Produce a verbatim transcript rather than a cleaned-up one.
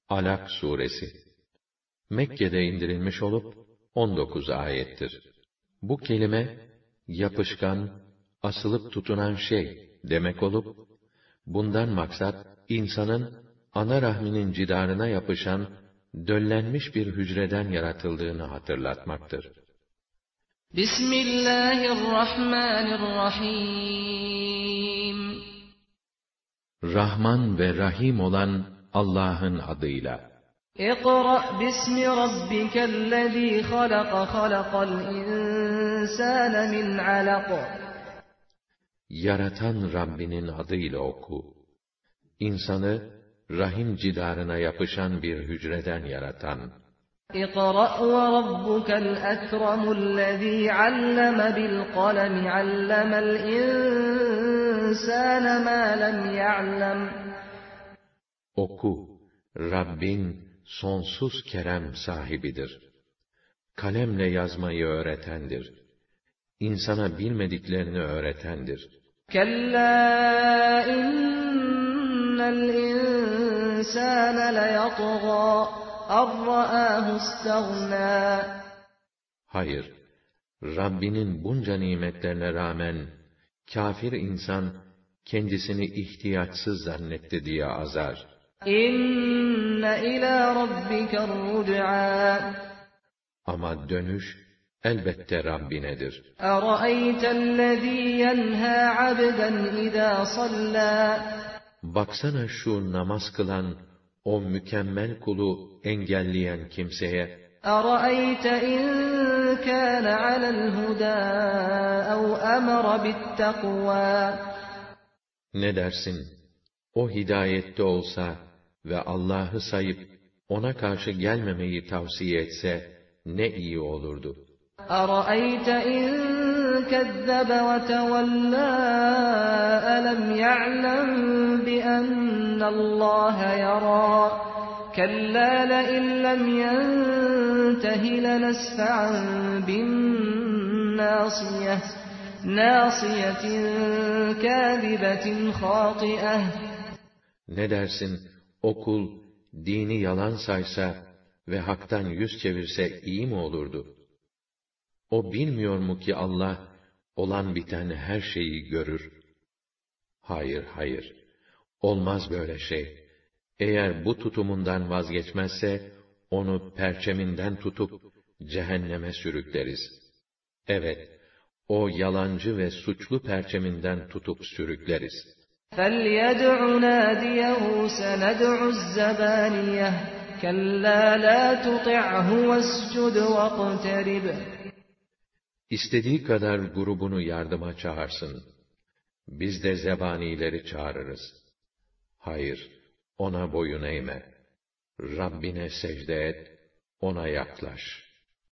Alak suresi Mekke'de indirilmiş olup on dokuz ayettir. Bu kelime yapışkan, asılıp tutunan şey demek olup, bundan maksat insanın ana rahminin cidarına yapışan döllenmiş bir hücreden yaratıldığını hatırlatmaktır. Bismillahirrahmanirrahim. Rahman ve Rahim olan Allah'ın adıyla. İkra bismi rabbikellezî halaka halakal insâne min alaq. Yaratan Rabbinin adıyla oku. İnsanı rahim cidarına yapışan bir hücreden yaratan. İkra ve rabbukel ekremü'llezî alleme bil kalemi allemel insâne mâ lem ya'lem. Oku, Rabbin sonsuz kerem sahibidir. Kalemle yazmayı öğretendir. İnsana bilmediklerini öğretendir. Kellâ innel insâne leyatgâ arra'âhu istaghnâ. Hayır, Rabbinin bunca nimetlerine rağmen kafir insan kendisini ihtiyaçsız zannetti diye azar. İnne ilâ rabbiker rud'a. Ama dönüş elbette Rabbinedir. Eraeytellezî yenhâ abden izâ sallâ. Baksana şu namaz kılan o mükemmel kulu engelleyen kimseye. Eraeyte in kâne alel hudâ ev emre bittekvâ. Ne dersin? O hidayette olsa ve Allah'ı sayıp ona karşı gelmemeyi tavsiye etse ne iyi olurdu. أَرَأَيْتَ إِنْ كَذَّبَ وَتَوَلَّى أَلَمْ يَعْلَمْ بِأَنَّ اللّٰهَ يَرَى كَلَّا لَئِنْ لَمْ يَنْتَهِ لَنَسْفَعًا بِالنَّاصِيَةِ نَاصِيَةٍ كَاذِبَةٍ خَاطِئَةٍ. Ne dersin, o kul dini yalan saysa ve haktan yüz çevirse iyi mi olurdu? O bilmiyor mu ki Allah olan biten her şeyi görür? Hayır, hayır. Olmaz böyle şey. Eğer bu tutumundan vazgeçmezse onu perçeminden tutup cehenneme sürükleriz. Evet, o yalancı ve suçlu perçeminden tutup sürükleriz. فَلْيَدْعُ نَادِيَهُ سَنَدْعُ الزَّبَانِيَةَ كَلَّا لَا تُطِعْهُ وَاسْجُدْ وَاقْتَرِبْ. İstediği kadar grubunu yardıma çağırsın. Biz de zebanileri çağırırız. Hayır, ona boyun eğme. Rabbine secde et, ona yaklaş.